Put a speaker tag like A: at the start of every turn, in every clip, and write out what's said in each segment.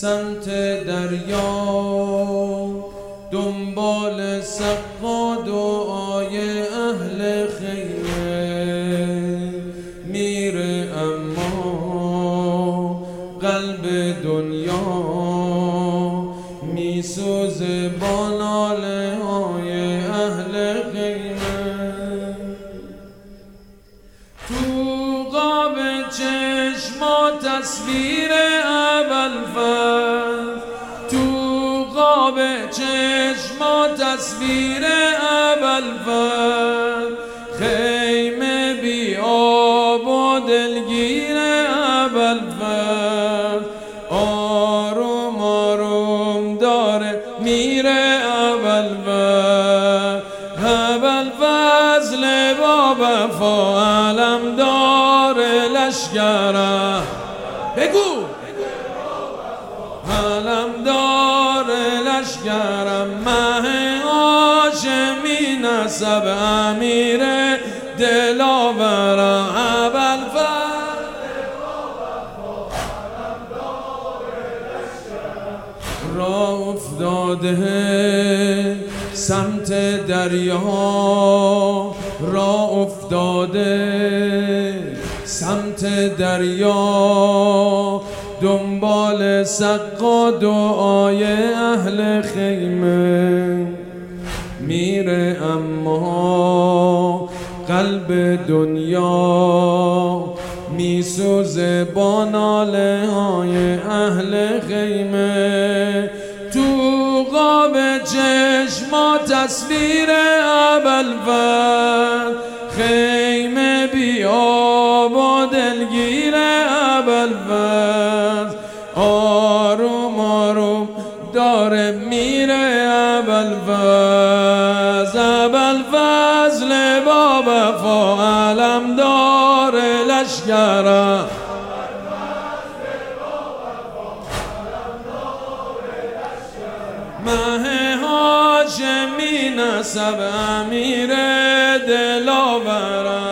A: سمت دریا دنبال سقا دعای اهل خیمه میره، اما قلب دنیا میسوزه با ناله های اهل خیمه. تو قاب چشما تصویر ابوالفضل، تو قاب چشما تصویر ابوالفضل، خیمه بی آب و دلگیر ابوالفضل، آروم آروم داره میره ابوالفضل. ابوالفضل با وفا علمدار لشکره، بگو علمدار لشکرم، مه هاشمی نسب امیر دلاورم. راه افتاده سمت دریا، راه افتاده سمت دریا دنبال سقا دعای اهل خیمه میره، اما قلب دنیا میسوزه با ناله های اهل خیمه. تو قاب چشما تصویر ابوالفضل، خیمه بی آب و دلگیر ابوالفضل، آروم آروم داره میره ابوالفضل. ابوالفضل با وفا علمدار لشکره، مه هاشمی نسب امیر دلاوره.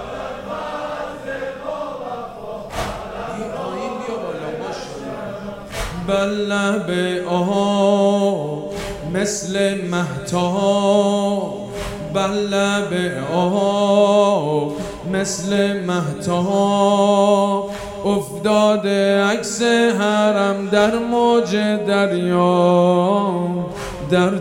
A: بله به آها مثل مهتاب، بله به آها مثل مهتاب، افتاده عکس حرم در موج دریا، در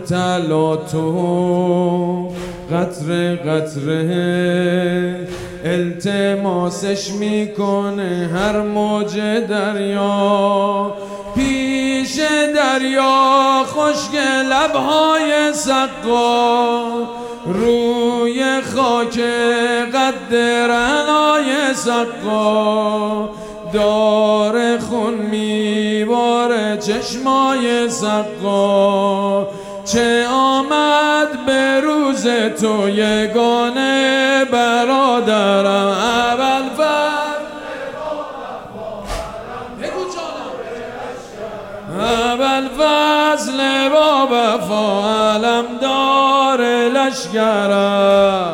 A: تلاطم قطره قطره التماسش میکنه هر موج دریا. پیش دریا خشک لبهای سقا، روی خاک قد رعنای سقا، دار خون میباره چشمای سقا. چه آمد به روز تو یگانه برادرم ابوالفضل، بگو جانم ابوالفضل با وفا علمدار لشکره،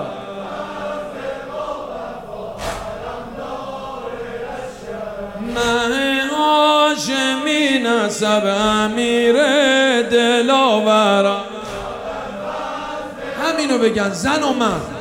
A: مه هاشمی نسب امیر دلاورم. همینو بگن زن و مرد.